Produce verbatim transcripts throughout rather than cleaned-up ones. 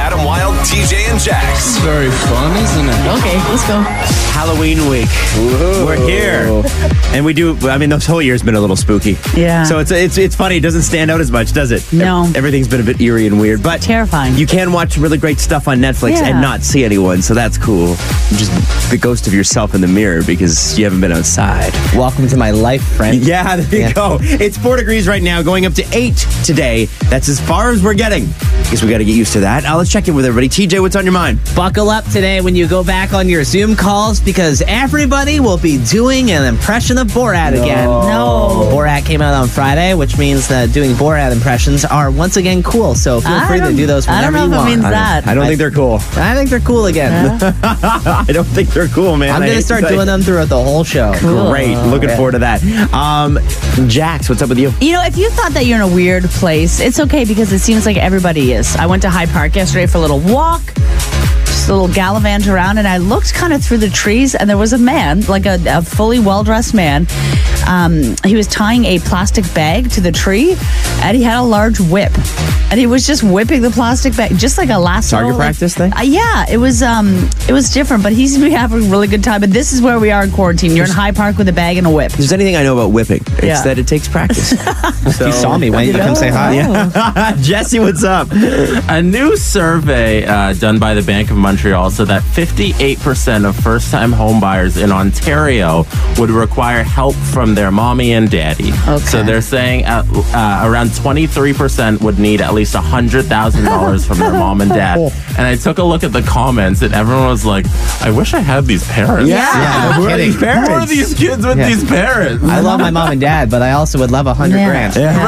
Adam Wilde, T J, and Jax. Very fun, isn't it? Okay, let's go. Halloween week. Whoa. We're here. And we do, I mean, this whole year's been a little spooky. Yeah. So it's it's it's funny. It doesn't stand out as much, does it? No. Everything's been a bit eerie and weird. But Terrifying. you can watch really great stuff on Netflix Yeah. and not see anyone. So that's cool. Just the ghost of yourself in the mirror because you haven't been outside. Welcome to my life, friend. Yeah, there you Yeah. go. It's four degrees right now, going up to eight today. That's as far as we're getting. Guess we got to get used to that. Uh, let's check in with everybody. T J, what's on your mind? Buckle up today when you go back on your Zoom calls because everybody will be doing an impression of Borat again. No. Borat came out on Friday, which means that doing Borat impressions are once again cool. So feel I free to don't- do those I whenever don't know you if it want. means I don't, that. I don't think they're cool. I think they're cool again. I don't think they're cool, man. I'm I going hate to start say- doing them throughout the whole show. Cool. Great. Looking yeah. forward to that. Um, Jax, what's up with you? You know, if you thought that you're in a weird place, it's okay because it seems like everybody is. I went to Hyde Park yesterday for a little walk, just a little gallivant around, and I looked kind of through the trees, and there was a man, like a, a fully well-dressed man. Um, he was tying a plastic bag to the tree, and he had a large whip. And he was just whipping the plastic bag, just like a lasso. Target like- practice thing? Uh, yeah, it was um, it was different, but he seemed to be having a really good time. And this is where we are in quarantine. You're in Hyde Park with a bag and a whip. If there's anything I know about whipping, it's Yeah. that it takes practice. So, You saw me. Why didn't you come say hi? Yeah. Jesse, what's up? A new survey uh, done by the Bank of Montreal said that fifty-eight percent of first-time home buyers in Ontario would require help from their mommy and daddy. Okay. So they're saying uh, uh, around twenty-three percent would need at least one hundred thousand dollars from their mom and dad. And I took a look at the comments, and everyone was like, I wish I had these parents. Yeah, no Who are kidding. these parents? Who are these kids with Yeah. these parents? I love my mom and dad, but I also would love a hundred Yeah.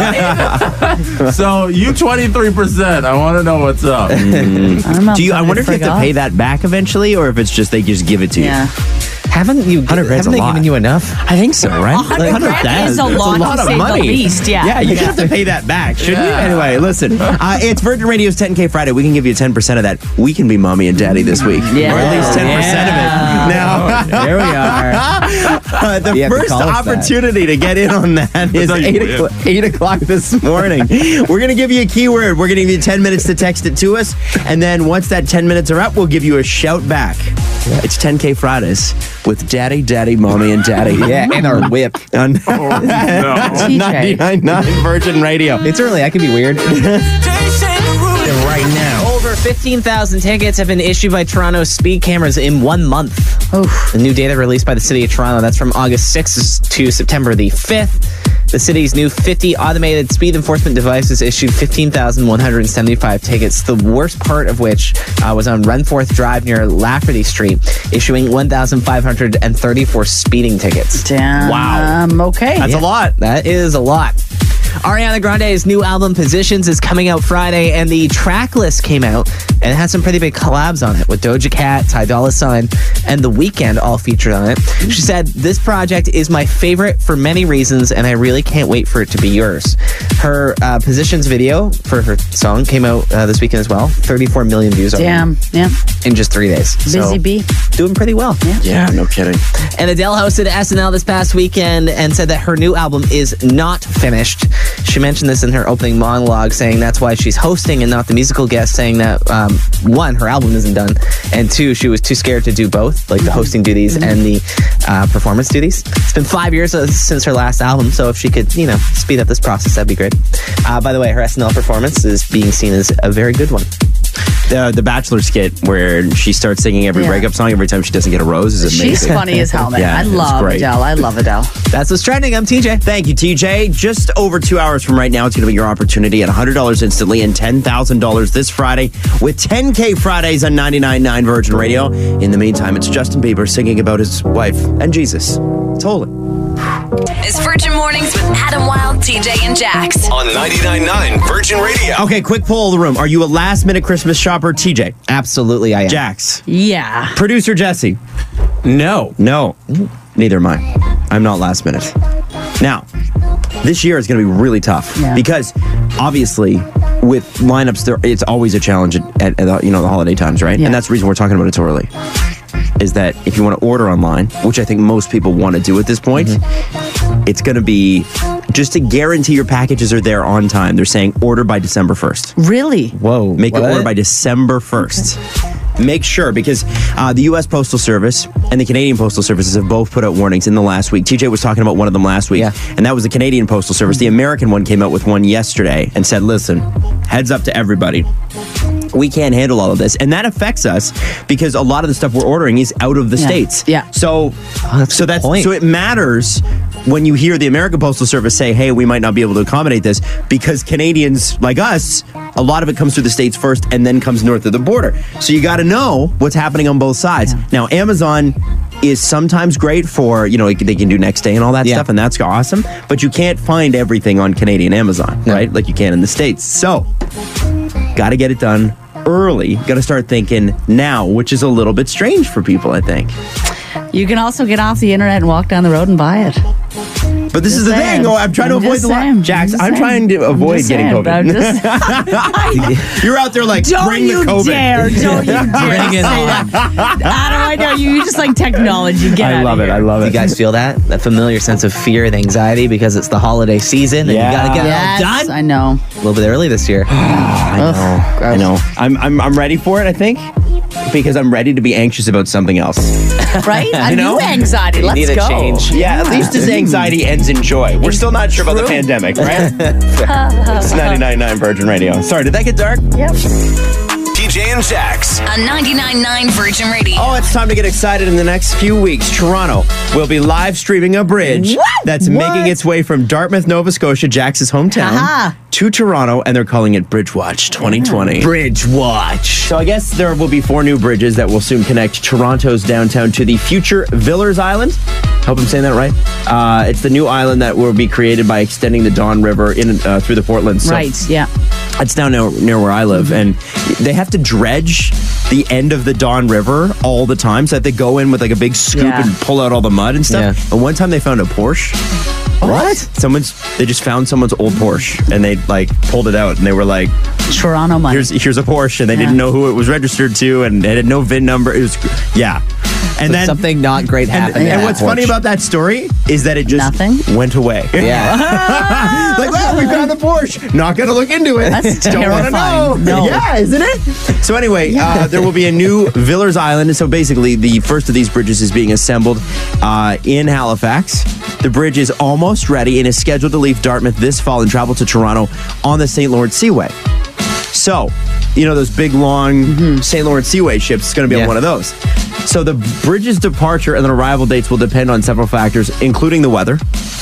grand. So you twenty-three percent, I want to know what's up. I don't know Do you? I somebody wonder if you have to forgot. pay that back eventually, or if it's just they just give it to you. Yeah. Haven't you? hundred grand's haven't a they lot. given you enough? I think so, right? A hundred Like, grand is a that's lot, to say the least, yeah. Yeah, you Yeah. have to pay that back, shouldn't Yeah. you? Anyway, listen, uh, it's Virgin Radio's ten K Friday. We can give you ten percent of that. We can be mommy and daddy this week. Yeah. Or at least ten percent of it. Now, There we are. uh, the You have to first call us that. opportunity to get in on that is how you eight win. o'clock, eight o'clock this morning. We're going to give you a keyword. We're going to give you ten minutes to text it to us. And then once that ten minutes are up, we'll give you a shout back. It's ten K Fridays with Daddy, Daddy, Mommy, and Daddy. Yeah, and our whip. On no. ninety-nine point nine Virgin Radio. It's early. I can be weird. Right now. Over fifteen thousand tickets have been issued by Toronto's speed cameras in one month. Oof. The new data released by the City of Toronto, that's from August sixth to September the fifth. The city's new fifty automated speed enforcement devices issued fifteen thousand one hundred seventy-five tickets, the worst part of which uh, was on Runforth Drive near Lafferty Street, issuing one thousand five hundred thirty-four speeding tickets. Damn. Wow. Okay. That's a lot. That is a lot. Ariana Grande's new album Positions is coming out Friday, and the track list came out, and it has some pretty big collabs on it with Doja Cat, Ty Dolla Sign, and The Weeknd all featured on it. She said, "This project is my favorite for many reasons, and I really can't wait for it to be yours." Her uh, Positions video for her song came out uh, this weekend as well. thirty-four million views on Damn. Yeah. it in just three days. Busy So, bee. doing pretty well. Yeah, no kidding. And Adele hosted S N L this past weekend and said that her new album is not finished. She mentioned this in her opening monologue, saying that's why she's hosting and not the musical guest, saying that, um, one, her album isn't done, and two, she was too scared to do both, like the hosting duties and the uh, performance duties. It's been five years uh, since her last album, so if she could, you know, speed up this process, that'd be great. Uh, by the way, her S N L performance is being seen as a very good one. The, the Bachelor skit where she starts singing every Yeah. breakup song every time she doesn't get a rose is amazing. She's funny as hell, man. Yeah, I it's love great. Adele. I love Adele. That's what's trending. I'm T J. Thank you, T J. Just over two hours from right now, it's going to be your opportunity at one hundred dollars instantly and ten thousand dollars this Friday with ten K Fridays on ninety-nine point nine Virgin Radio. In the meantime, it's Justin Bieber singing about his wife and Jesus. It's holy. It's Virgin Mornings with Adam Wilde, T J, and Jax. On ninety-nine point nine Virgin Radio. Okay, quick poll of the room. Are you a last-minute Christmas shopper, T J? Absolutely, I am. Jax? Yeah. Producer Jesse? No. No. Neither am I. I'm not last minute. Now, this year is going to be really tough Yeah. because obviously with lineups, there it's always a challenge at, at, at the, you know the holiday times, right? Yeah. And that's the reason we're talking about it so early. Is that if you want to order online, which I think most people want to do at this point, Mm-hmm. it's going to be just to guarantee your packages are there on time. They're saying order by December first. Really? Whoa. Make what? an order by December first. Make sure, because uh, the U S Postal Service and the Canadian Postal Services have both put out warnings in the last week. T J was talking about one of them last week, Yeah. and that was the Canadian Postal Service. The American one came out with one yesterday and said, listen, heads up to everybody. We can't handle all of this. And that affects us because a lot of the stuff we're ordering is out of the Yeah. States. Yeah. So, that's so a good that's point. so it matters when you hear the American Postal Service say, hey, we might not be able to accommodate this, because Canadians like us, a lot of it comes through the States first and then comes north of the border. So you got to know what's happening on both sides. Yeah. Now, Amazon is sometimes great for, you know, like they can do next day and all that Yeah. stuff, and that's awesome. But you can't find everything on Canadian Amazon, No. right? Like you can in the States. So, got to get it done early. Got to start thinking now, which is a little bit strange for people, I think. You can also get off the internet and walk down the road and buy it. But this is Just the saying. thing. Oh, I'm trying to I'm avoid just the line. saying. Jax, I'm I'm, just trying to saying. I'm avoid just getting saying, but I'm COVID. just- You're out there like, Don't bring you the COVID. dare! Don't you dare Bring say it that. Adam, I know you. You just like technology. Get I out love of it. here. I love Do it. you guys feel that? That familiar sense of fear and anxiety because it's the holiday season and Yeah. you got to get Yes, it all done? I know. A little bit early this year. I know. I know. I'm, I'm, I'm ready for it, I think, because I'm ready to be anxious about something else. Right? A You know? new anxiety. Let's need a go. change. Yeah, at least his anxiety ends in joy. We're still not sure about the True. pandemic, right? It's ninety-nine point nine Virgin Radio. Sorry, did that get dark? Yep. T J and Jax. On ninety-nine point nine Virgin Radio. Oh, it's time to get excited. In the next few weeks, Toronto will be live streaming a bridge What? that's What? making its way from Dartmouth, Nova Scotia, Jax's hometown, Aha. to Toronto, and they're calling it Bridge Watch twenty twenty. Bridge Watch. So I guess there will be four new bridges that will soon connect Toronto's downtown to the future Villers Island. Hope I'm saying that right. Uh, it's the new island that will be created by extending the Don River in uh, through the Portland. So Right. Yeah. it's down near, near where I live, and they have to dredge the end of the Don River all the time. So that they go in with like a big scoop Yeah. and pull out all the mud and stuff. Yeah. And one time they found a Porsche. What? Someone's they just found someone's old Porsche and they like pulled it out and they were like, Toronto money. here's here's a Porsche, and they Yeah. didn't know who it was registered to, and it had no V I N number. It was yeah. And then Something not great and, happened. and at what's that funny porch. about that story is that it just Nothing? went away. Yeah. Like, well, we found the Porsche. Not gonna look into it. That's Don't want to know. terrifying. No. Yeah, isn't it? So anyway, uh, there will be a new Villers Island. So basically, the first of these bridges is being assembled uh, in Halifax. The bridge is almost ready and is scheduled to leave Dartmouth this fall and travel to Toronto on the Saint Lawrence Seaway. So, you know those big, long Saint Lawrence Seaway ships? It's going to be Yeah. on one of those. So the bridge's departure and then arrival dates will depend on several factors, including the weather.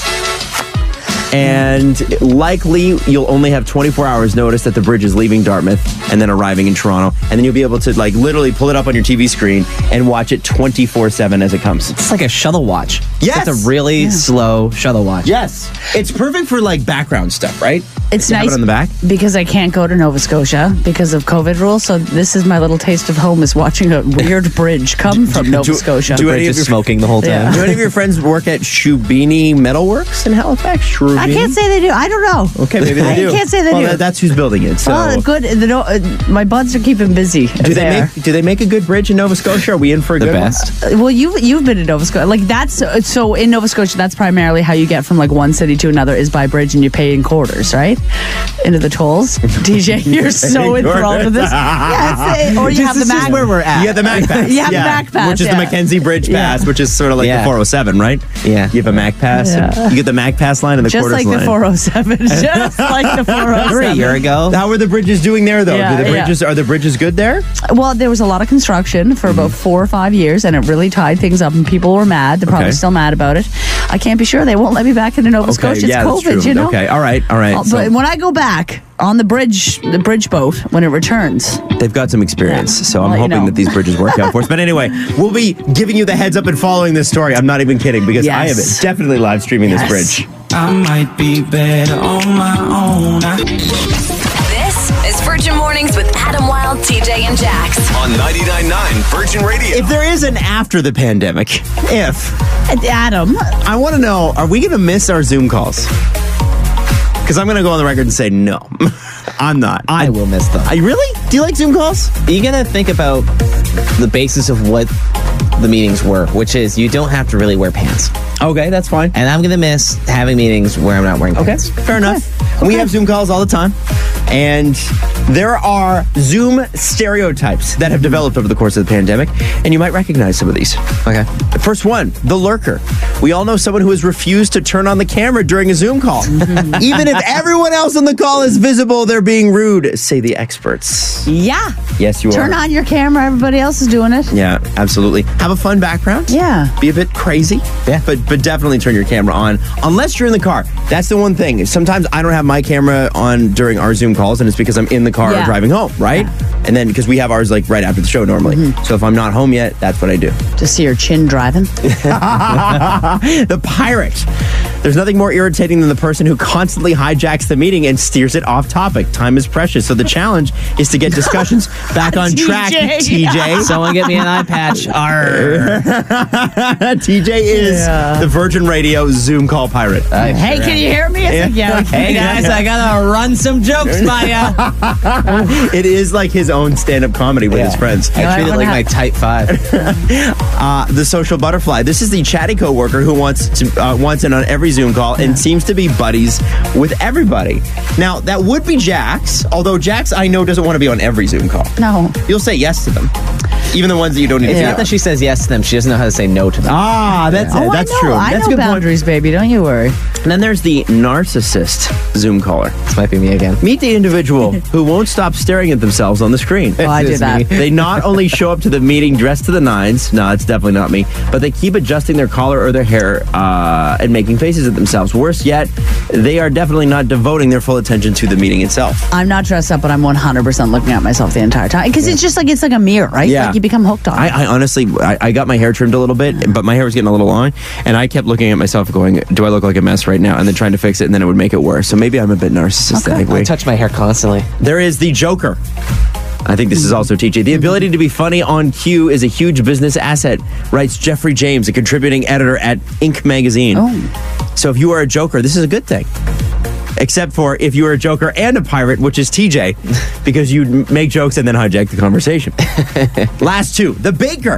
And likely you'll only have twenty-four hours notice that the bridge is leaving Dartmouth and then arriving in Toronto. And then you'll be able to like literally pull it up on your T V screen and watch it twenty-four seven as it comes. It's like a shuttle watch. Yes. It's a really slow shuttle watch. Yes. It's perfect for like background stuff, right? It's You have nice it on the back. because I can't go to Nova Scotia because of COVID rules. So this is my little taste of home, is watching a weird bridge come from Nova do- Scotia. do Bridge any of is your- smoking the whole time. Yeah. Do any of your friends work at Shubini Metalworks in Halifax? Shubini? I can't say they do. I don't know. Okay, maybe they I do. can't say they well, do. that- that's who's building it. So. Oh, good. They don't, uh, my buds are keeping busy. do they there. make? Do they make a good bridge in Nova Scotia? Are we in for a The good best. Well, you you've been in Nova Scotia. Like that's so in Nova Scotia. That's primarily how you get from like one city to another is by bridge, and you pay in quarters, right? Into the tolls. D J, you're so enthralled with this. Yeah, it's, uh, or you have the This is Mac. where we're at. You have the Mac Pass. You have the Mac Pass, Which is yeah. the Mackenzie Bridge Yeah. Pass, which is sort of like Yeah. the four oh seven, right? Yeah. You have a Mac Pass. And Yeah. you get the Mac Pass line and the Just quarters like line. the four oh seven. Just like the four oh seven. Remember a year ago? How are the bridges doing there, though? Yeah, Do the yeah. bridges Are the bridges good there? Well, there was a lot of construction for about four or five years, and it really tied things up, and people were mad. They're probably Okay. still mad about it. I can't be sure. They won't let me back into Nova Scotia. It's yeah, COVID, that's true. you know? Okay, all right, all right. Uh, So But when I go back on the bridge, the bridge boat, when it returns, they've got some experience, Yeah. so I'll I'm let you hoping know. that these bridges work out for us. But anyway, we'll be giving you the heads up and following this story. I'm not even kidding, because I am Yes. definitely live streaming Yes. this bridge. I might be better on my own. I- This is Virgin Mornings with Adam Wilde, T J, and Jax. On ninety-nine point nine Virgin Radio. If there is an after the pandemic, if Adam, I want to know, are we going to miss our Zoom calls? Because I'm going to go on the record and say no. I'm not. I will miss them. I really? Do you like Zoom calls? You gotta think about the basis of what the meetings were, which is you don't have to really wear pants. Okay, that's fine. And I'm going to miss having meetings where I'm not wearing Okay, pants. fair enough. We have Zoom calls all the time. And there are Zoom stereotypes that have developed over the course of the pandemic, and you might recognize some of these. Okay. The first one, the lurker. We all know someone who has refused to turn on the camera during a Zoom call. Even if everyone else on the call is visible, they're being rude, say the experts. Yeah. Yes, you are. Turn on your camera. Everybody else is doing it. Yeah, absolutely. Have a fun background. Yeah. Be a bit crazy. Yeah. But but definitely turn your camera on. Unless you're in the car. That's the one thing. Sometimes I don't have my camera on during our Zoom calls, and it's because I'm in the car Yeah. or driving home, right? And then because we have ours like right after the show normally. Mm-hmm. So if I'm not home yet, that's what I do. To see your chin driving. The pirate. There's nothing more irritating than the person who constantly hijacks the meeting and steers it off topic. Time is precious. So the challenge is to get discussions back on track, T J. T J. Someone get me an eye patch. Arr. T J is Yeah. the Virgin Radio Zoom call pirate. Hey, can you hear me? It's like, yeah, we can. Hey guys, I gotta run some jokes by ya. It is like his own stand-up comedy with his friends. I treat it like my type five. Uh, the social butterfly. This is the chatty coworker who wants to uh, wants in on every Zoom call and seems to be buddies with everybody. Now that would be Jax, although Jax I know doesn't want to be on every Zoom call. No. You'll say yes to them, even the ones that you don't need It's to. not that she says yes to them, she doesn't know how to say no to them. Ah, that's Oh, it. That's I know. true. I That's know a good point. boundaries, baby. Don't you worry. And then there's the narcissist Zoom caller. This might be me again. Meet the individual who won't stop staring at themselves on the screen. Oh, I This do is that. me. They not only show up to the meeting dressed to the nines, no, it's definitely not me, but they keep adjusting their collar or their hair uh, and making faces at themselves. Worse yet, they are definitely not devoting their full attention to the meeting itself. I'm not dressed up, but I'm one hundred percent looking at myself the entire time. Because it's just like, it's like a mirror, right? Yeah. Like you become hooked on it. I, I honestly, I, I got my hair trimmed a little bit, but my hair was getting a little long, and I kept looking at myself going, do I look like a mess right now? And then trying to fix it, and then it would make it worse. So maybe I'm a bit narcissistic. I touch my hair constantly. There is the Joker. I think this is also T J. The ability to be funny on cue is a huge business asset, writes Jeffrey James, a contributing editor at Inc magazine. Oh. So if you are a Joker, this is a good thing. Except for if you are a Joker and a pirate, which is T J, because you make jokes and then hijack the conversation. Last two, the baker.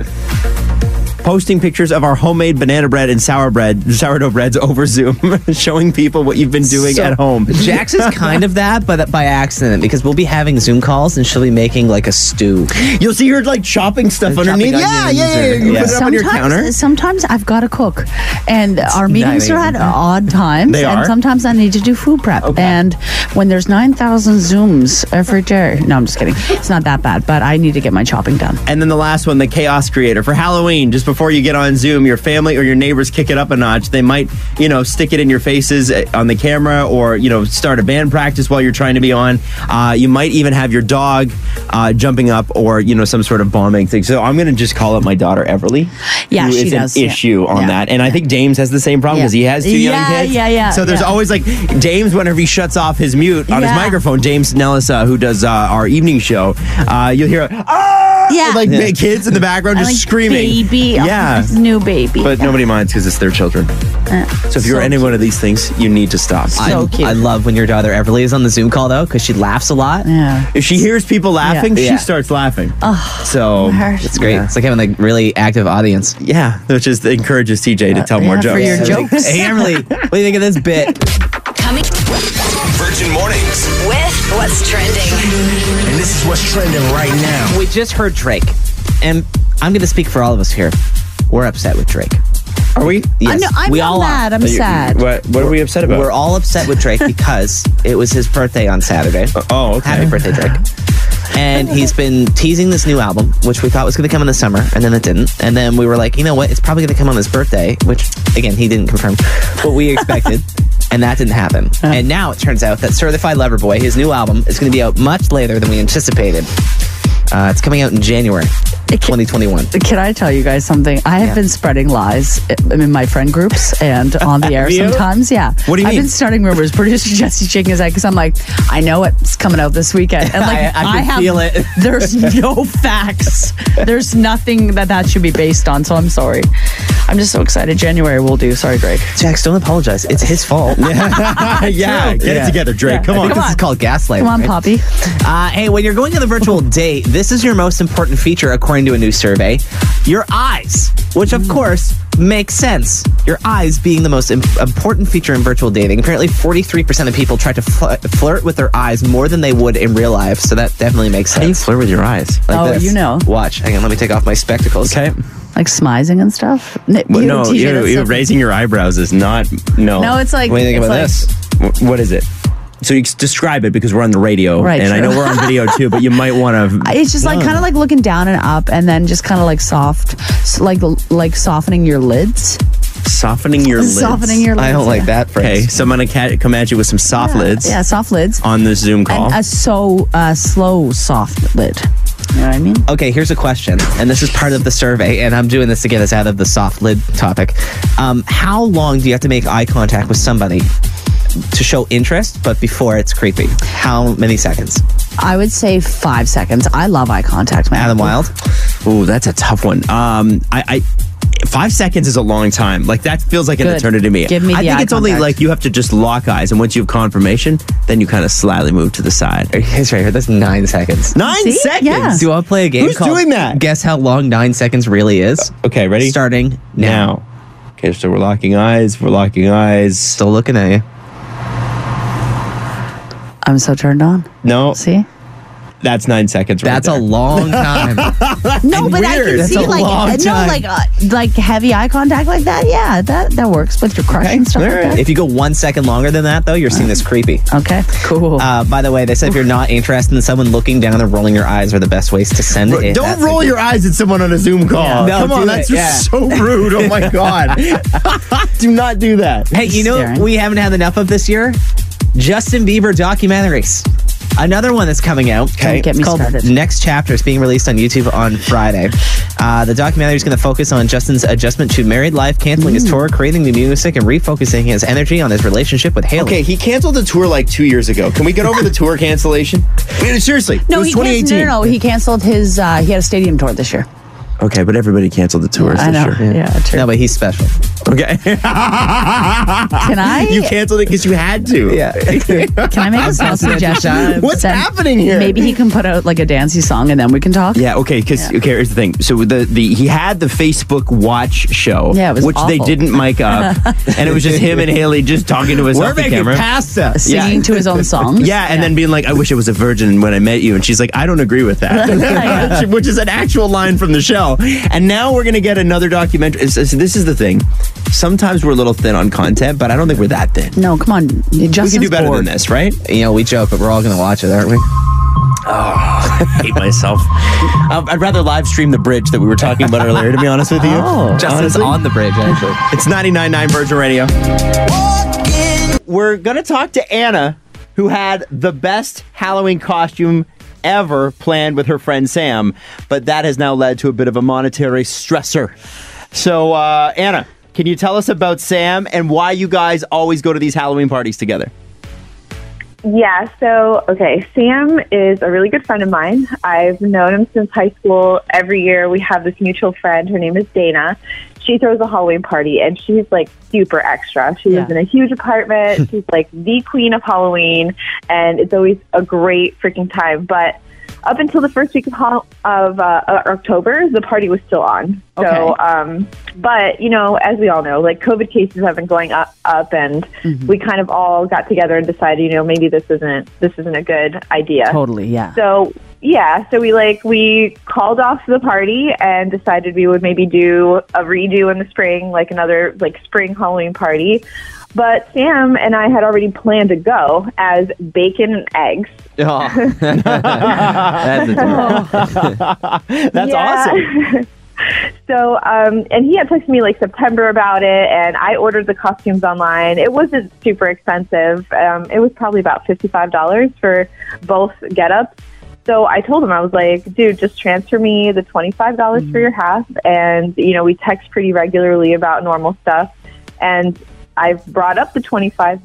Posting pictures of our homemade banana bread and sour bread, sourdough breads over Zoom, showing people what you've been doing So, at home. Jax is kind of that, but by accident, because we'll be having Zoom calls and she'll be making like a stew. You'll see her like chopping stuff Chopping underneath. Yeah, onions yeah, yeah. or- You yeah. put it up on your counter. Sometimes I've got to cook, and our meetings are at amazing. odd times. They and are? sometimes I need to do food prep. Okay. And when there's nine thousand Zooms every day, no, I'm just kidding. It's not that bad, but I need to get my chopping done. And then the last one, the chaos creator. For Halloween, just before you get on Zoom, your family or your neighbors kick it up a notch. They might, you know, stick it in your faces on the camera or, you know, start a band practice while you're trying to be on. Uh, you might even have your dog uh, jumping up or, you know, some sort of bombing thing. So I'm going to just call up my daughter, Everly. Yeah, who she is does. an Yeah. issue on Yeah. that. And I think James has the same problem because Yeah. he has two Yeah, young kids. yeah, yeah, So there's yeah. always like James, whenever he shuts off his mute on his Yeah. microphone, James Nellis, uh, who does uh, our evening show, uh, you'll hear, ah! Yeah. Like big kids in the background I just like screaming. baby. Oh, Yeah. it's new baby. But Yeah. nobody minds because it's their children. Uh, So if you're so any one of these things, you need to stop. So I, cute. I love when your daughter Everly is on the Zoom call though, because she laughs a lot. Yeah. If she hears people laughing, Yeah. she Yeah. starts laughing. so Heart. It's great. Yeah. It's like having a really active audience. yeah, which just encourages T J to tell more yeah, jokes. for your jokes. Hey Everly, what do you think of this bit? Coming Virgin Mornings. with What's Trending. And this is what's trending right now. We just heard Drake, and I'm going to speak for all of us here. We're upset with Drake. Are we? Yes, I'm, I'm we not all mad. are. I'm sad. What, what are we upset about? We're all upset with Drake because it was his birthday on Saturday. oh, okay. Happy birthday, Drake. And he's been teasing this new album, which we thought was going to come in the summer, and then it didn't. And then we were like, you know what? It's probably going to come on his birthday, which, again, he didn't confirm what we expected. And that didn't happen. And now it turns out that Certified Lover Boy, his new album, is going to be out much later than we anticipated. Uh, it's coming out in January twenty twenty-one. Can I tell you guys something? I have Yeah. been spreading lies in my friend groups and on the air you? sometimes. Yeah. What do you I've mean? been starting rumors. Producer Jesse shaking his head because I'm like, I know it's coming out this weekend. And like, I- I can have, feel it. There's no facts. There's nothing that that should be based on. So I'm sorry. I'm just so excited. January will do. Sorry, Drake. Jax, don't apologize. It's his fault. yeah, get Yeah. it together, Drake. Yeah. Come I on. think this is called gaslighting. Come on, right? Poppy. Uh, hey, when you're going on a virtual date, this is your most important feature, according to a new survey. Your eyes, which of course makes sense. Your eyes being the most im- important feature in virtual dating. Apparently, forty-three percent of people try to fl- flirt with their eyes more than they would in real life. So that definitely makes How do you sense. flirt with your eyes? Like Oh, this. you know. Watch. Hang on, let me take off my spectacles. Okay. Like smizing and stuff? N- Well, you- no, T J, you, that's you so- raising your eyebrows is not. No. No, it's like. What do you think it's about like, this? Wh- What is it? So you s- describe it because we're on the radio, Right, and I true. know we're on video too. But you might want to. It's just like kind of like looking down and up, and then just kind of like soft, s- like like softening your lids. Softening your lids. Softening your lids. I don't like yeah. that phrase. Okay, so I'm gonna ca- come at you with some soft Yeah, lids Yeah, soft lids. on this Zoom call. And a so uh, slow soft lid. You know what I mean? Okay, here's a question, and this is part of the survey, and I'm doing this to get us out of the soft lid topic. Um, how long do you have to make eye contact with somebody to show interest, but before it's creepy? How many seconds? I would say five seconds. I love eye contact, man. Adam Wild? Ooh, that's a tough one. Um, I, I five seconds is a long time. Like that feels like an Good. eternity to me. Give me I the think eye it's only contact. like you have to just lock eyes, and once you have confirmation, then you kind of slyly move to the side. It's right here. That's nine seconds. Nine See? seconds. Yeah. Do you want to play a game Who's called doing that? Guess How Long Nine Seconds Really Is? Okay, ready? Starting now. now. Okay, so we're locking eyes. We're locking eyes. Still looking at you. I'm so turned on. No, See? that's nine seconds. Right That's there. a long time. No, but I weird. can That's see a like long uh, no, time. like uh, like heavy eye contact like that. Yeah, that that works with your crush Okay, and stuff all like right. that. If you go one second longer than that, though, you're seen as creepy. Okay, cool. Uh, by the way, they said if you're not interested in someone looking down and rolling your eyes are the best ways to send Bro, it. Don't That's roll a- your eyes at someone on a Zoom call. Yeah. No, Come on, do that's it, just yeah. so rude. Oh my god. Do not do that. Hey, you know Staring. we haven't had enough of this year? Justin Bieber documentaries. Another one that's coming out. Don't get me It's called started. Next Chapter. It's being released on YouTube on Friday. Uh, the documentary is going to focus on Justin's adjustment to married life, canceling his tour, creating new music, and refocusing his energy on his relationship with Haley. Okay, he canceled the tour like two years ago. Can we get over the tour cancellation? I mean, seriously, no, it was he twenty canceled, eighteen. no, no, no. He canceled his. Uh, he had a stadium tour this year. Okay, but everybody canceled the tours I this know. year. Yeah, true. No, but he's special. Okay. Can I? You canceled it because you had to. Yeah. Can I make a small suggestion? What's Then happening here? Maybe he can put out like a dancey song and then we can talk. Yeah, okay, because Yeah. okay, here's the thing. So the, the he had the Facebook Watch show, Yeah, it was which they awful. didn't mic up, and it was just him and Haley just talking to his We're selfie making camera. pasta. Singing Yeah. to his own songs. Yeah, and then being like, "I wish I was a virgin when I met you," and she's like, "I don't agree with that," which, which is an actual line from the show. And now we're gonna get another documentary. It's- it's- This is the thing. Sometimes we're a little thin on content, but I don't think we're that thin. No, come on. We Justin's can do better bored. than this, right? You know, we joke, but we're all going to watch it, aren't we? I hate myself. Um, I'd rather live stream the bridge that we were talking about earlier, to be honest with you. Oh. Justin's Honestly. on the bridge, actually. It's ninety-nine point nine Virgin Radio. We're going to talk to Anna, who had the best Halloween costume ever planned with her friend Sam, but that has now led to a bit of a monetary stressor. So, uh, Anna, can you tell us about Sam and why you guys always go to these Halloween parties together? Yeah, so, okay, Sam is a really good friend of mine. I've known him since high school. Every year we have this mutual friend. Her name is Dana. She throws a Halloween party, and she's, like, super extra. She lives Yeah. in a huge apartment. She's, like, the queen of Halloween, and it's always a great freaking time. But up until the first week of, Hall- of uh, uh, October, the party was still on. So, Okay. um, but, you know, as we all know, like, COVID cases have been going up, up and Mm-hmm. we kind of all got together and decided, you know, maybe this isn't this isn't a good idea. Totally, yeah. So yeah, so we like we called off the party and decided we would maybe do a redo in the spring, like another like spring Halloween party. But Sam and I had already planned to go as bacon and eggs. Oh. That's adorable. That's Yeah. awesome. So, um, and he had texted me like September about it, and I ordered the costumes online. It wasn't super expensive. Um, it was probably about fifty-five dollars for both get-ups. So I told him, I was like, dude, just transfer me the twenty-five dollars for your half. And, you know, we text pretty regularly about normal stuff. And I've brought up the twenty-five bucks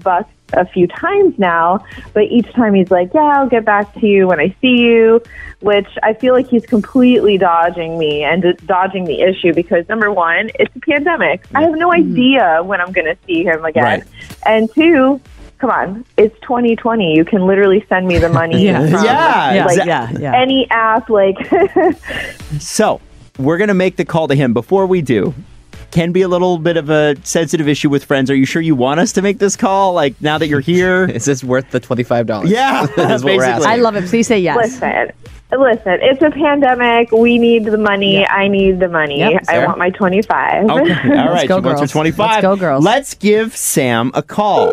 a few times now, but each time he's like, yeah, I'll get back to you when I see you, which I feel like he's completely dodging me and d- dodging the issue because, number one, it's a pandemic. I have no idea when I'm going to see him again. Right. And two, come on, it's twenty twenty. You can literally send me the money Yeah. from Yeah, like, exa- yeah, yeah. any app. Like, So we're going to make the call to him. Before we do, can be a little bit of a sensitive issue with friends. Are you sure you want us to make this call? Like, now that you're here? Is this worth the twenty-five dollars? Yeah, Is what we're basically. asking. I love it. Please say yes. listen, listen, it's a pandemic. We need the money. I need the money. Yep, I Sarah. want my twenty-five. Okay, all right. go, She wants her girls. twenty-five. Let's go, girls. Let's give Sam a call.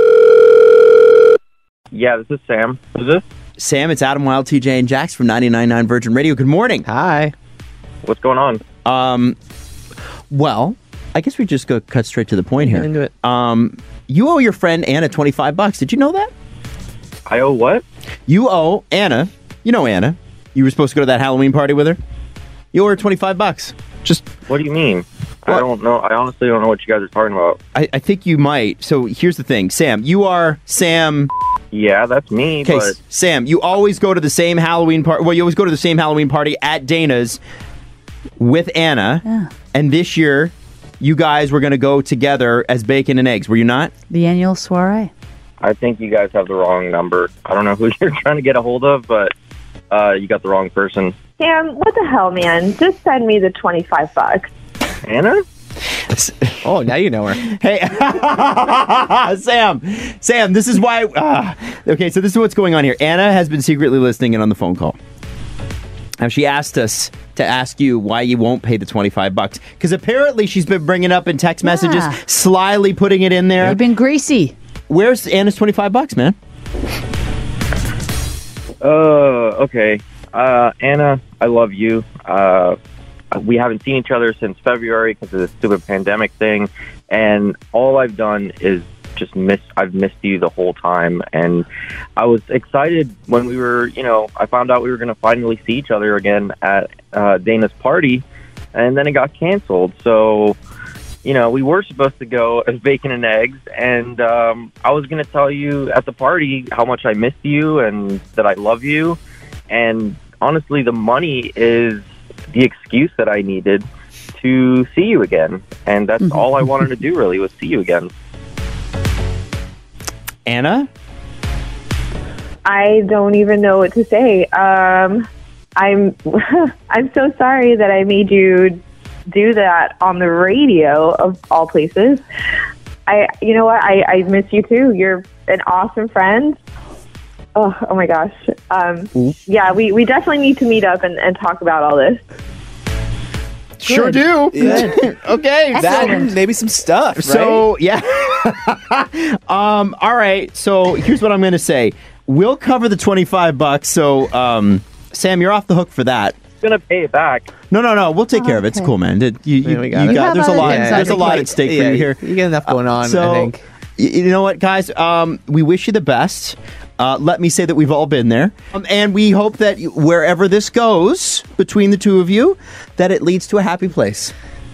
Yeah, this is Sam. Who's this? Sam, it's Adam Wild, T J, and Jax from ninety-nine point nine Virgin Radio. Good morning. Hi. What's going on? Um, well, I guess we just go cut straight to the point Get here. into it. Um, you owe your friend Anna twenty-five bucks. Did you know that? I owe what? You owe Anna. You know Anna. You were supposed to go to that Halloween party with her. You owe her twenty-five bucks. Just, What do you mean? What? I don't know. I honestly don't know what you guys are talking about. I, I think you might. So here's the thing, Sam. You are Sam. Yeah, that's me, Okay, but Sam. You always go to the same Halloween party. Well, you always go to the same Halloween party at Dana's with Anna. Yeah. And this year, you guys were going to go together as bacon and eggs. Were you not? The annual soiree. I think you guys have the wrong number. I don't know who you're trying to get a hold of, but uh, you got the wrong person. Sam, what the hell, man? Just send me the twenty-five bucks. Anna? Oh, now you know her. Hey, Sam, Sam, this is why. Uh, okay, so this is what's going on here. Anna has been secretly listening in on the phone call. Now, she asked us to ask you why you won't pay the twenty-five bucks. Because apparently she's been bringing up in text messages, Yeah. slyly putting it in there. You've been greasy. Where's Anna's twenty-five bucks, man? Uh, okay. Uh, Anna, I love you. Uh, we haven't seen each other since February because of this stupid pandemic thing, and all I've done is just miss. I've missed you the whole time, and I was excited when we were, you know, I found out we were going to finally see each other again at uh, Dana's party, and then it got canceled. So, you know, we were supposed to go as bacon and eggs, and um, I was going to tell you at the party how much I missed you and that I love you. And honestly, the money is the excuse that I needed to see you again. And that's Mm-hmm. all I wanted to do, really, was see you again. Anna? I don't even know what to say. Um, I'm I'm so sorry that I made you do that on the radio of all places. I, you know what? I, I miss you too. You're an awesome friend. Oh, oh my gosh. Um, yeah, we, we definitely need to meet up and, and talk about all this. Sure do. Okay. That Excellent. and maybe some stuff, right? So, yeah. um, all right. So here's what I'm going to say. We'll cover the twenty-five bucks. So, um, Sam, you're off the hook for that. I'm going to pay it back. No, no, no. We'll take care of it. It's Okay. cool, man. Did- You, you, Yeah, we got you it. got, You there's have a lot. other things There's a on lot your at stake yeah, for you here. You get enough going on, So, I think. y- you know what, guys? Um, we wish you the best. Uh, let me say that we've all been there. Um, and we hope that you- wherever this goes between the two of you, that it leads to a happy place.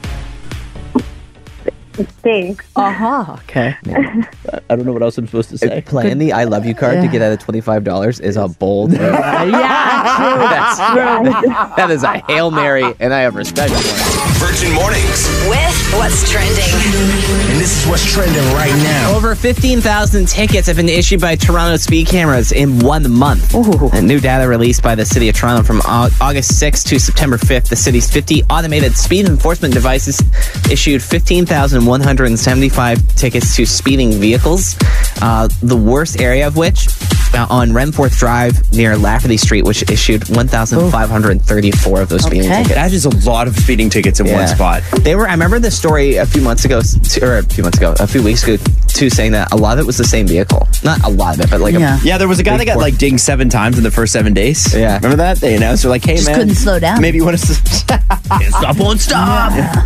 Thanks. Uh-huh. Okay. I don't know what else I'm supposed to say. Playing the I love you card to Yeah. get out of twenty-five dollars is a bold move. Uh, yeah, true. That's, that is a Hail Mary, and I have respect for it. Virgin Mornings. With what's trending. And this is what's trending right now. Over fifteen thousand tickets have been issued by Toronto speed cameras in one month. And new data released by the City of Toronto from Au- August sixth to September fifth, the city's fifty automated speed enforcement devices issued fifteen thousand one hundred seventy-five tickets to speeding vehicles. Uh, the worst area of which uh, on Renforth Drive near Lafferty Street, which issued one thousand five hundred thirty-four of those speeding Okay. tickets. That is a lot of speeding tickets in one Yeah. spot. They were. I remember the story a few months ago, s- or a few months ago, a few weeks ago, too, saying that a lot of it was the same vehicle. Not a lot of it, but like Yeah. a Yeah, there was a guy that Big got four. like dinged seven times in the first seven days. Yeah. Remember that? They announced, they're like, hey, Just man. couldn't slow down. Maybe you want us to stop, won't stop.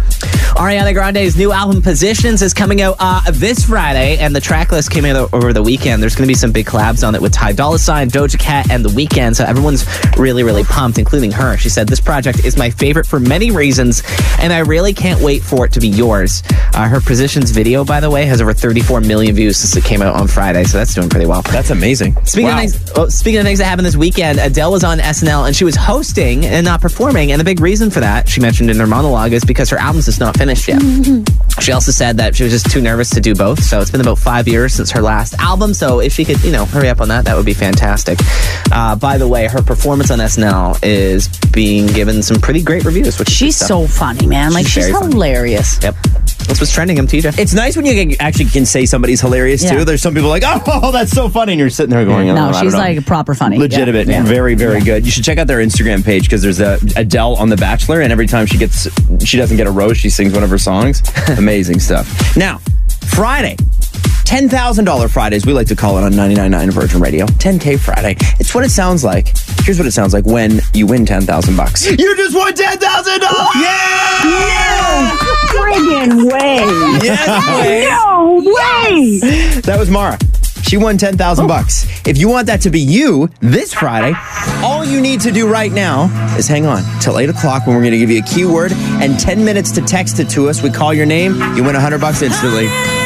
Ariana Grande's new album Positions is coming out uh, this Friday, and the track list came out over the weekend. There's going to be some big collabs on it with Ty Dolla $ign, Doja Cat, and The Weeknd, so everyone's really, really pumped, including her. She said, this project is my favorite for many reasons, and I really can't wait for it to be yours. Uh, her Positions video, by the way, has over thirty-four million views since it came out on Friday, so that's doing pretty well. That's amazing. Speaking, Wow. of things, oh, speaking of things that happened this weekend, Adele was on S N L, and she was hosting and not performing, and the big reason for that, she mentioned in her monologue, is because her album's just not finished yet. She also said that she was just too nervous to do both, so it's been about five years since her last album, so if she could, you know, hurry up on that, that would be fantastic. Uh, by the way, her performance on S N L is being given some pretty great reviews. Which She's so funny, man. Like, she's, very funny. hilarious. Yep. That's what's trending, M T J. It's nice when you can- actually can say somebody's hilarious, Yeah. too. There's some people like, oh, that's so funny, and you're sitting there going, oh, I No, don't she's know. like proper funny. Legitimate. Yeah. Very, very good. You should check out their Instagram page because there's a Adele on The Bachelor, and every time she gets, she doesn't get a rose, she sings one of her songs. Amazing stuff. Now, Friday. ten thousand dollars Fridays, we like to call it on ninety-nine point nine Virgin Radio. ten K Friday. It's what it sounds like. Here's what it sounds like when you win ten thousand bucks. You just won ten thousand dollars! Yeah! No friggin' way! Yes, way. No way! That was Mara. She won ten thousand bucks. If you want that to be you this Friday, all you need to do right now is hang on till eight o'clock when we're going to give you a keyword and ten minutes to text it to us. We call your name, you win one hundred bucks instantly.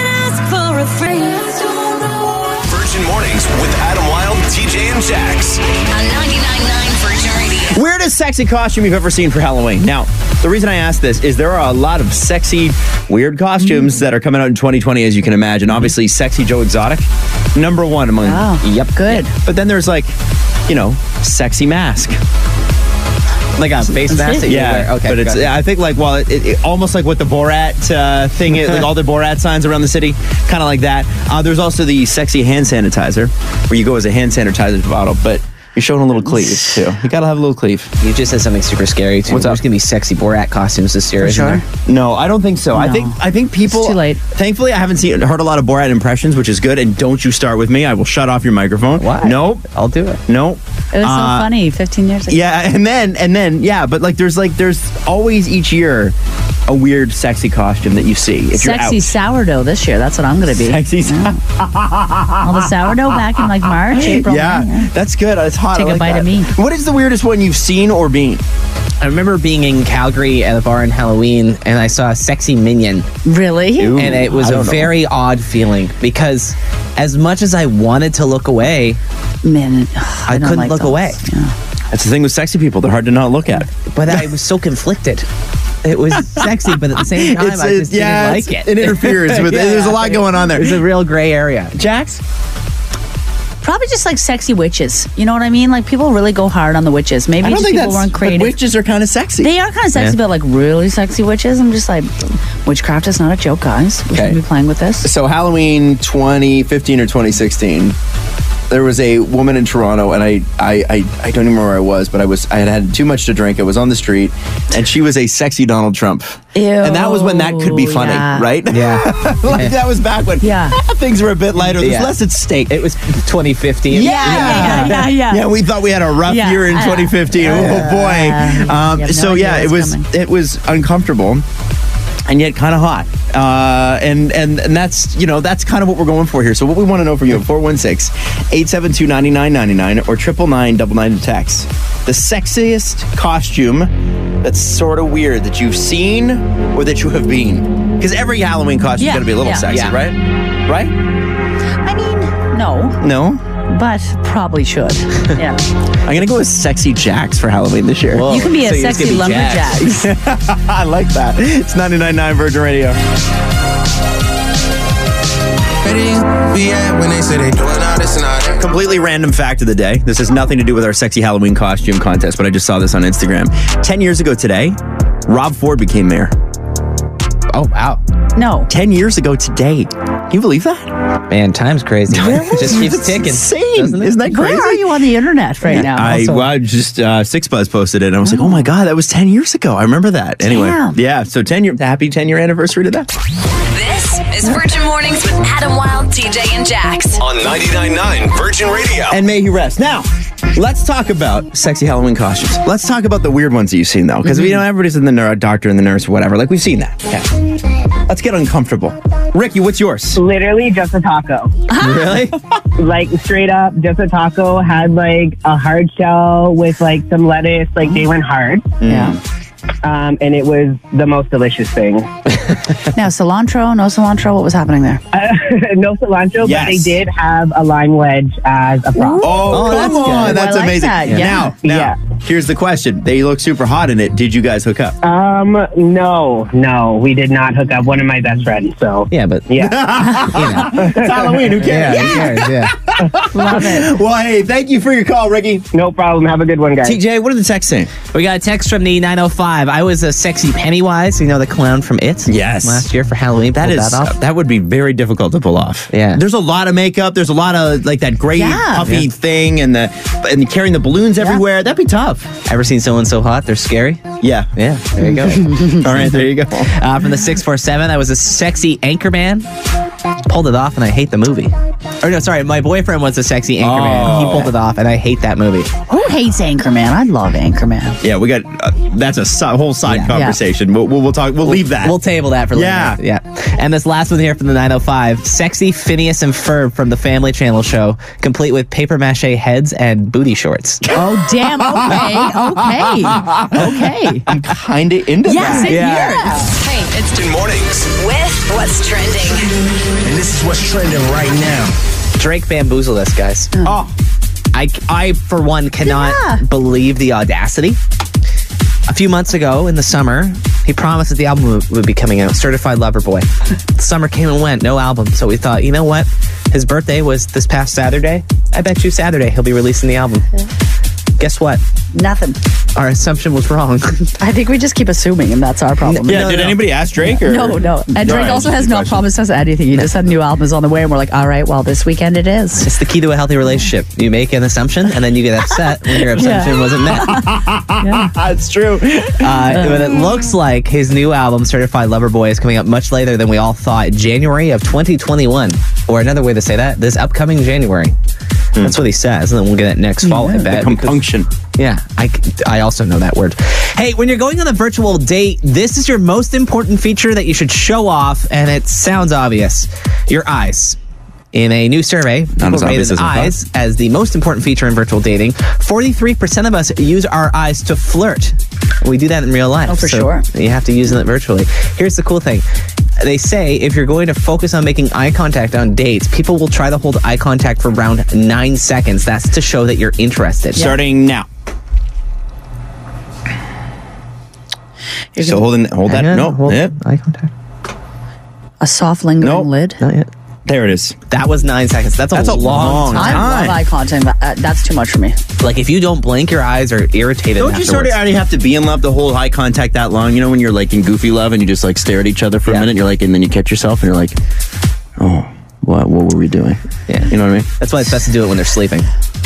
Virgin Mornings with Adam Wilde, T J, and Jax. On ninety-nine point nine Virgin Radio. Weirdest sexy costume you've ever seen for Halloween. Now, the reason I ask this is there are a lot of sexy, weird costumes that are coming out in twenty twenty, as you can imagine. Obviously, Sexy Joe Exotic, number one among. Oh, yep, good. But then there's like, you know, sexy mask. Like a face mask that you Yeah, wear? Okay, but it's. got it. I think like well, it, it, it, almost like what the Borat uh, thing is, like all the Borat signs around the city, kind of like that. Uh, there's also the sexy hand sanitizer, where you go as a hand sanitizer bottle, but you're showing a little cleave too. You gotta have a little cleave. You just said something super scary too. What's There's up? gonna be sexy Borat costumes this year, For isn't sure. there? No, I don't think so. I No. think I think people. It's too late. Thankfully, I haven't seen heard a lot of Borat impressions, which is good. And don't you start with me. I will shut off your microphone. Why? Nope. I'll do it. Nope. It was so Uh, funny fifteen years ago. Yeah, and then and then yeah, but like there's like there's always each year a weird sexy costume that you see if Sexy you're out. sourdough this year. That's what I'm going to be. Sexy. All the sourdough back in like March, April. Yeah, May. that's good. It's hot. Take I a like bite that. of me. What is the weirdest one you've seen or been? I remember being in Calgary at a bar on Halloween, and I saw a sexy minion, Really? Ooh, and it was I a don't know. very odd feeling because, as much as I wanted to look away, Man, I, don't couldn't like look those. away. Yeah. That's the thing with sexy people; they're hard to not look at. But I was so conflicted. It was sexy, but at the same time, It's- I just it- yeah, didn't like it's- it. it interferes with- there's a lot going on there. There's a real gray area. Jax? Probably just like sexy witches. You know what I mean? Like people really go hard on the witches. Maybe I don't just think people that's. weren't But creative. witches are kind of sexy. They are kind of sexy, Yeah. but like really sexy witches. I'm just like, witchcraft is not a joke, guys. We Okay. shouldn't be playing with this. So Halloween twenty fifteen or twenty sixteen, there was a woman in Toronto, and I, I, I, I don't even remember where I was, but I was I had had too much to drink. I was on the street, and she was a sexy Donald Trump. Ew. And that was when that could be funny, Yeah. right? Yeah. Like that was back when Yeah. things were a bit lighter. There's Yeah. less at stake. It was twenty fifteen. Yeah, yeah, yeah, yeah. Yeah, we thought we had a rough Yeah. year in Uh, twenty fifteen. uh, oh boy. you Um, have no so idea yeah, it what's was coming. it was uncomfortable. And yet kind of hot. Uh, and, and and that's, you know, that's kind of what we're going for here. So what we want to know from you, four one six, eight seven two, nine nine nine nine or triple nine double nine to text. The sexiest costume that's sort of weird that you've seen or that you have been. Because every Halloween costume is Yeah, going to be a little yeah. sexy, Yeah. right? Right? I mean, no, No? but probably should. Yeah. I'm going to go with sexy Jax for Halloween this year. You can be a So you're just sexy gonna be lumberjack. I like that. It's ninety-nine point nine Virgin Radio. Completely random fact of the day. This has nothing to do with our sexy Halloween costume contest, but I just saw this on Instagram. Ten years ago today, Rob Ford became mayor. Oh, wow. No. Ten years ago today. Can you believe that? Man, time's crazy. It just keeps It's ticking. insane. doesn't it? Isn't that crazy? Where are you on the internet right now? I, Also- well, I just uh, Six Buzz posted it, and I was like, "Oh my god, that was ten years ago." I remember that. Anyway, Damn. yeah. So ten year, happy ten year anniversary to that. This is is Virgin Mornings with Adam Wilde, T J, and Jax. On ninety-nine point nine Virgin Radio. And may he rest. Now, let's talk about sexy Halloween costumes. Let's talk about the weird ones that you've seen, though, because Mm-hmm. we know everybody's in the neuro doctor and the nurse or whatever. Like, we've seen that. Okay. Let's get uncomfortable. Ricky, what's yours? Literally just a taco. Really? Like straight up, just a taco. Had like a hard shell with like some lettuce. Like they went hard. Yeah. Um, and it was the most delicious thing. Now, cilantro, no cilantro. What was happening there? Uh, no cilantro, Yes. but they did have a lime wedge as a prop. Oh, that's come on. good. That's I like amazing. that, yeah. Now, now Yeah. here's the question. They look super hot in it. Did you guys hook up? Um, no, no, we did not hook up. One of my best friends. So Yeah, but yeah, It's Halloween. Who cares? yeah, who cares? Yeah. Love it. Well, hey, thank you for your call, Ricky. no problem. Have a good one, guys. T J, what are the texts saying? We got a text from the nine oh five. I was a sexy Pennywise, you know, the clown from It. Yes. Last year for Halloween. That Pulled is that off. that would be very difficult to pull off. Yeah. There's a lot of makeup. There's a lot of like that gray Yeah. puffy Yeah. thing and the and carrying the balloons everywhere. That'd be tough. Ever seen someone so hot they're scary? Yeah. Yeah, there you go. All right, there you go. Uh, from the six four seven, I was a sexy Anchorman. Pulled it off, and I hate the movie. Or no, sorry, my boyfriend was a sexy Anchorman. Oh. He pulled it off, and I hate that movie. Who hates Anchorman? I love Anchorman. Yeah, we got uh, that's a si- whole side Yeah. conversation. We'll, we'll we'll talk. We'll leave that. We'll table that for Yeah. later. Yeah. And this last one here from the nine oh five, sexy Phineas and Ferb from the Family Channel show, complete with paper mache heads and booty shorts. Oh, damn. Okay. Okay. Okay. I'm kind of into Yes, that. it- yeah. Hey, it's Virgin Mornings. with What's Trending. And this is what's trending right now. Drake bamboozled us, guys. Oh, I, I, for one, cannot Yeah. believe the audacity. A few months ago in the summer, he promised that the album would, would be coming out, Certified Lover Boy. Summer came and went, no album. So we thought, you know what? His birthday was this past Saturday. I bet you Saturday he'll be releasing the album. Guess what? Nothing. Our assumption was wrong. I think we just keep assuming, and that's our problem. yeah. No, did no. anybody ask Drake? Or? No, no. And Drake Right, also just has a not question. promised us anything. He just said new album is on the way, and we're like, all right, well, this weekend it is. It's the key to a healthy relationship. You make an assumption, and then you get upset when your assumption Yeah. wasn't met. That's true. Uh, but it looks like his new album, Certified Lover Boy, is coming out much later than we all thought, January of twenty twenty-one. Or another way to say that, this upcoming January. That's what he says, and then we'll get it next fall, I bet. because- Compunction. Yeah, I, I also know that word. Hey, when you're going on a virtual date, this is your most important feature that you should show off, and it sounds obvious. Your eyes. In a new survey, people as obvious rated as I thought. eyes as the most important feature in virtual dating. forty-three percent of us use our eyes to flirt. We do that in real life. Oh, for so sure. You have to use it virtually. Here's the cool thing. They say if you're going to focus on making eye contact on dates, people will try to hold eye contact for around nine seconds. That's to show that you're interested. Starting now. You're So gonna- holding hold that. Hang on, No. hold Yep. eye contact. a soft lingering Nope. lid. Not yet. There it is. That was nine seconds. That's a, That's a long, long time. I love eye contact. but, uh, that's too much for me. Like if you don't blink your eyes or irritated Don't you afterwards. sort of already have to be in love to hold eye contact that long? You know when you're like in goofy love and you just like stare at each other for a Yeah. minute, you're like, and then you catch yourself and you're like, oh, what what were we doing? Yeah. You know what I mean? That's why it's best to do it when they're sleeping.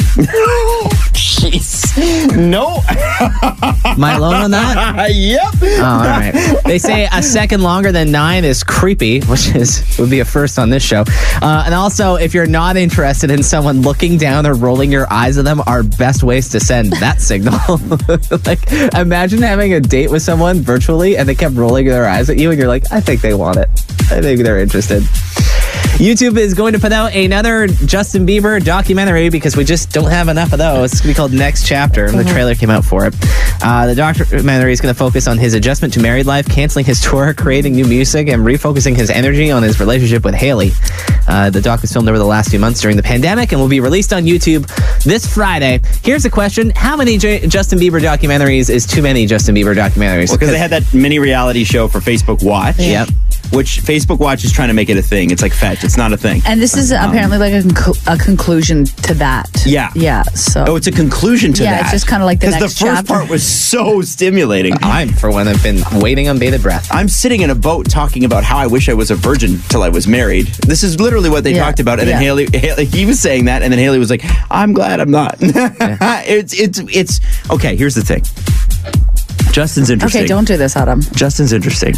Jeez. No. Am I alone on that? Yep. Oh, all right. They say a second longer than nine is creepy, which is would be a first on this show. Uh, and also, if you're not interested in someone looking down or rolling your eyes at them, are best ways to send that signal. Like, imagine having a date with someone virtually and they kept rolling their eyes at you, and you're like, I think they want it. I think they're interested. YouTube is going to put out another Justin Bieber documentary because we just don't have enough of those. It's going to be called Next Chapter, and the trailer came out for it. Uh, the documentary is going to focus on his adjustment to married life, canceling his tour, creating new music, and refocusing his energy on his relationship with Haley. Uh, the doc was filmed over the last few months during the pandemic and will be released on YouTube this Friday. Here's the question. How many J- Justin Bieber documentaries is too many Justin Bieber documentaries? Well, because they had that mini reality show for Facebook Watch. Yep. Which Facebook Watch is trying to make it a thing. It's like fetch. It's not a thing. And this is Um, apparently like a, conc- a conclusion to that. Yeah. Yeah. So. Oh, it's a conclusion to Yeah, that. it's just kinda like the Because the next first chapter. part was so stimulating. I'm, for one, I've been waiting on bated breath. I'm sitting in a boat talking about how I wish I was a virgin till I was married. This is literally what they Yeah. talked about. And then Yeah. Haley, Haley, he was saying that, and then Haley was like, "I'm glad I'm not." it's it's it's okay. Here's the thing. Justin's interesting. Okay, don't do this, Adam. Justin's interesting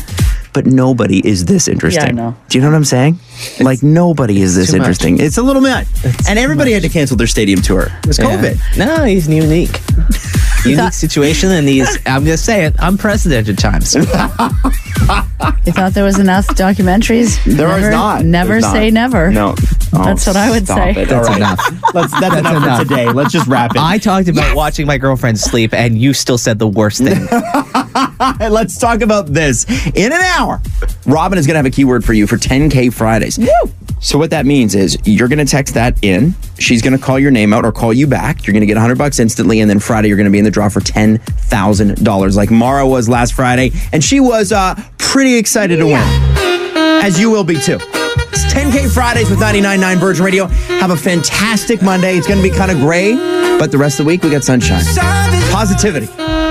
but nobody is this interesting. Yeah, I know. Do you know what I'm saying? Like, nobody is this too interesting. much. It's a little much. And everybody had to cancel their stadium tour. It was COVID. Yeah. No, he's unique. Unique situation in these, I'm going to say it, unprecedented times. You thought there was enough documentaries? There never, was not. Never There's say not. never. No. Oh, That's what I would stop say. It. That's All right. enough. Let's, that's, That's enough, enough. for today. Let's just wrap it. I talked about watching my girlfriend sleep, and you still said the worst thing. Let's talk about this. In an hour, Robin is going to have a keyword for you for ten K Fridays. Woo! So what that means is you're going to text that in. She's going to call your name out or call you back. You're going to get one hundred bucks instantly, and then Friday you're going to be in the draw for ten thousand dollars like Mara was last Friday, and she was uh, pretty excited to win, as you will be too. It's ten K Fridays with ninety-nine point nine Virgin Radio. Have a fantastic Monday. It's going to be kind of gray, but the rest of the week we got sunshine. Positivity.